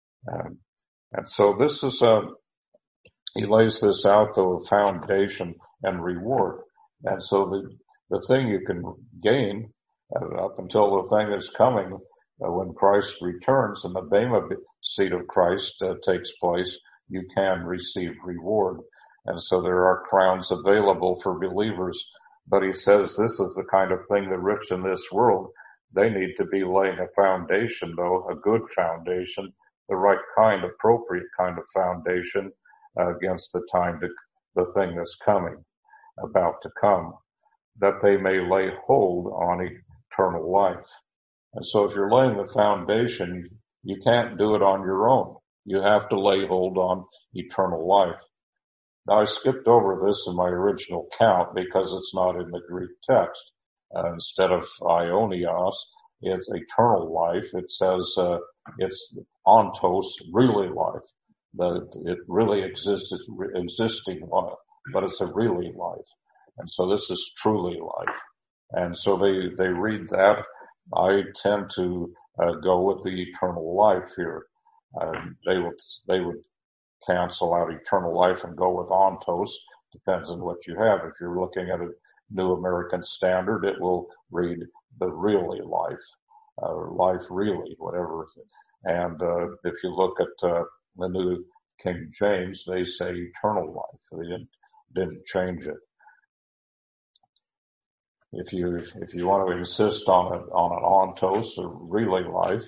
And so this is he lays this out, though, of foundation and reward. And so the thing you can gain up until the thing is coming, when Christ returns and the Bema seat of Christ takes place, you can receive reward. And so there are crowns available for believers. But he says this is the kind of thing the rich in this world, they need to be laying a foundation, though, a good foundation, the right kind, appropriate kind of foundation against the thing that's coming, about to come, that they may lay hold on eternal life. And so if you're laying the foundation, you can't do it on your own. You have to lay hold on eternal life. Now I skipped over this in my original count because it's not in the Greek text. Instead of aionios, it's eternal life. It says it's ontos, really life. It really exists, it's existing life, but it's a really life. And so this is truly life. And so they read that. I tend to go with the eternal life here. They would cancel out eternal life and go with ontos. Depends on what you have. If you're looking at a New American Standard, it will read the really life, life really, whatever. And if you look at the New King James, they say eternal life. They didn't change it. If you want to insist on an ontos, or really life,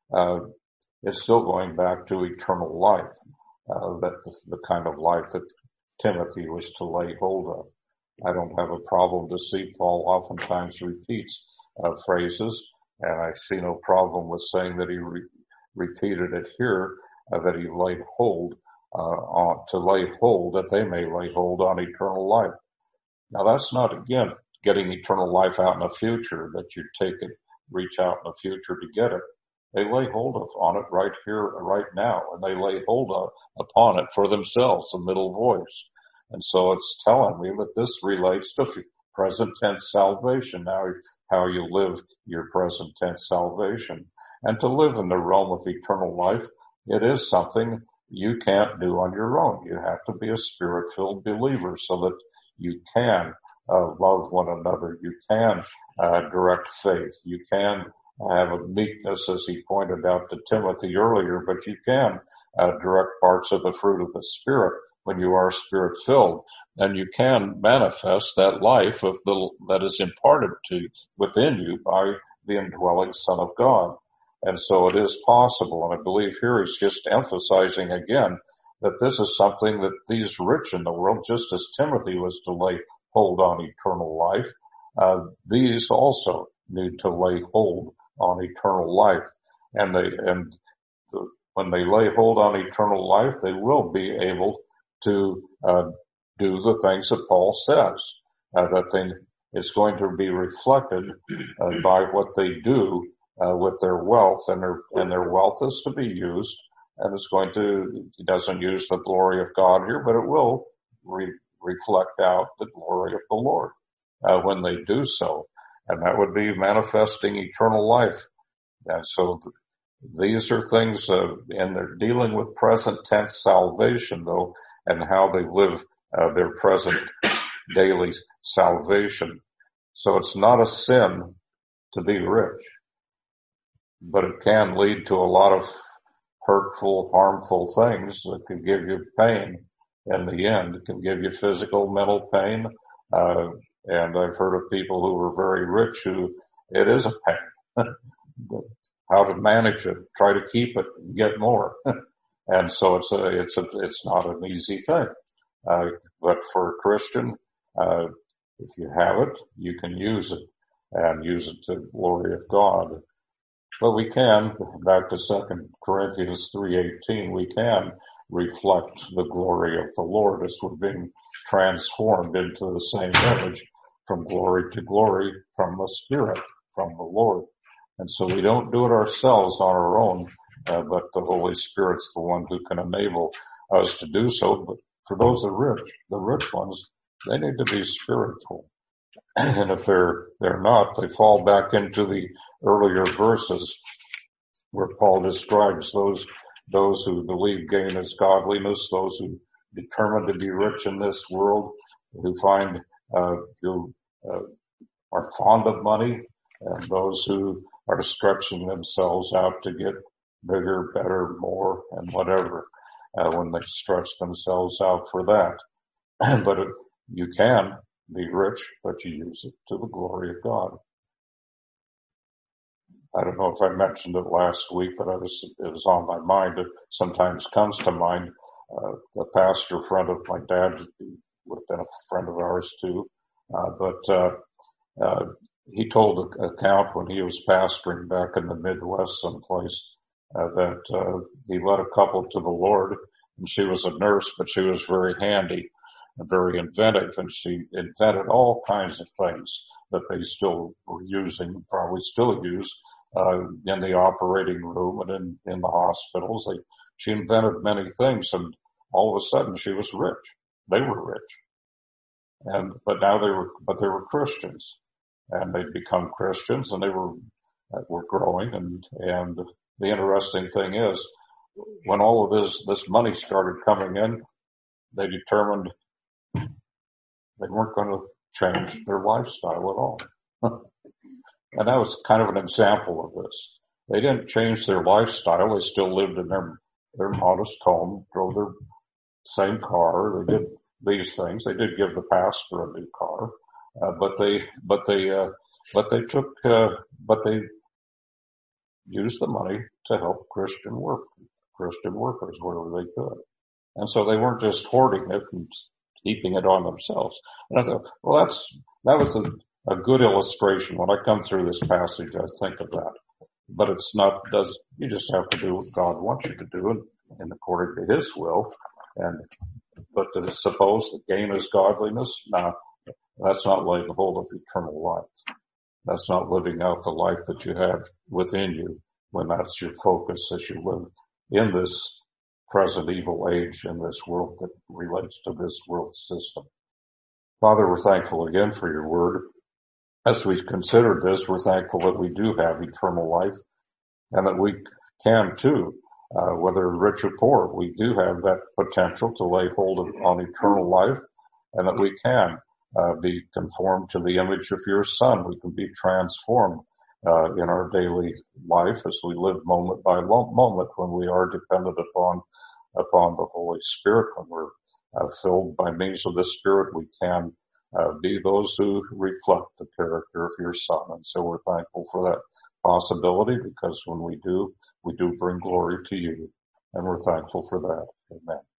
it's still going back to eternal life. That the kind of life that Timothy was to lay hold of. I don't have a problem to see Paul oftentimes repeats phrases, and I see no problem with saying that he repeated it here, that he laid hold to lay hold, that they may lay hold on eternal life. Now that's not, again, getting eternal life out in the future, that you reach out in the future to get it. They lay hold on it right here, right now, and they lay hold upon it for themselves, the middle voice. And so it's telling me that this relates to present tense salvation, now how you live your present tense salvation. And to live in the realm of eternal life, it is something you can't do on your own. You have to be a spirit-filled believer so that you can love one another. You can direct faith. You can have a meekness, as he pointed out to Timothy earlier, but you can direct parts of the fruit of the Spirit when you are Spirit-filled, and you can manifest that life that is imparted within you by the indwelling Son of God. And so it is possible, and I believe here he's just emphasizing again that this is something that these rich in the world, just as Timothy was to lay hold on eternal life, these also need to lay hold on eternal life. And when they lay hold on eternal life, they will be able to do the things that Paul says, it's going to be reflected by what they do with their wealth, and their wealth is to be used, and he doesn't use the glory of God here, but it will reflect out the glory of the Lord when they do so. And that would be manifesting eternal life. And so these are things, and they're dealing with present tense salvation, though, and how they live their present daily salvation. So it's not a sin to be rich, but it can lead to a lot of hurtful, harmful things that can give you pain. in the end. It can give you physical, mental pain. And I've heard of people who were very rich who it is a pain. How to manage it, try to keep it, get more. And so it's not an easy thing. But for a Christian, if you have it, you can use it and use it to the glory of God. But we can, back to 2 Corinthians 3:18, we can reflect the glory of the Lord as we're being transformed into the same image from glory to glory from the Spirit, from the Lord. And so we don't do it ourselves on our own, but the Holy Spirit's the one who can enable us to do so. But for those that are rich, the rich ones, they need to be spiritual. And if they're not, they fall back into the earlier verses where Paul describes those who believe gain is godliness, those who determine to be rich in this world, who who are fond of money, and those who are stretching themselves out to get bigger, better, more, and whatever, when they stretch themselves out for that. But you can be rich, but you use it to the glory of God. I don't know if I mentioned it last week, but it was on my mind. It sometimes comes to mind. The pastor friend of my dad would have been a friend of ours too. He told an account when he was pastoring back in the Midwest someplace, that he led a couple to the Lord, and she was a nurse, but she was very handy and very inventive, and she invented all kinds of things that they still were using, probably still use, in the operating room and in the hospitals. She invented many things, and all of a sudden she was rich. They were rich. But they were Christians, and they'd become Christians, and they were growing. And the interesting thing is, when all of this money started coming in, they determined they weren't going to change their lifestyle at all. And that was kind of an example of this. They didn't change their lifestyle. They still lived in their modest home, drove their same car. They did these things. They did give the pastor a new car, but they used the money to help Christian workers wherever they could. And so they weren't just hoarding it and keeping it on themselves. And I thought, well, that was a good illustration. When I come through this passage, I think of that. But you just have to do what God wants you to do and according to His will. But to suppose that gain is godliness, no, that's not laying hold of eternal life. That's not living out the life that you have within you when that's your focus as you live in this present evil age in this world that relates to this world system. Father, we're thankful again for your word. As we've considered this, we're thankful that we do have eternal life and that we can too, whether rich or poor, we do have that potential to lay hold on eternal life, and that we can be conformed to the image of your Son. We can be transformed in our daily life as we live moment by moment when we are dependent upon the Holy Spirit. When we're filled by means of the Spirit, we can be those who reflect the character of your Son. And so we're thankful for that possibility, because when we do bring glory to you, and we're thankful for that. Amen.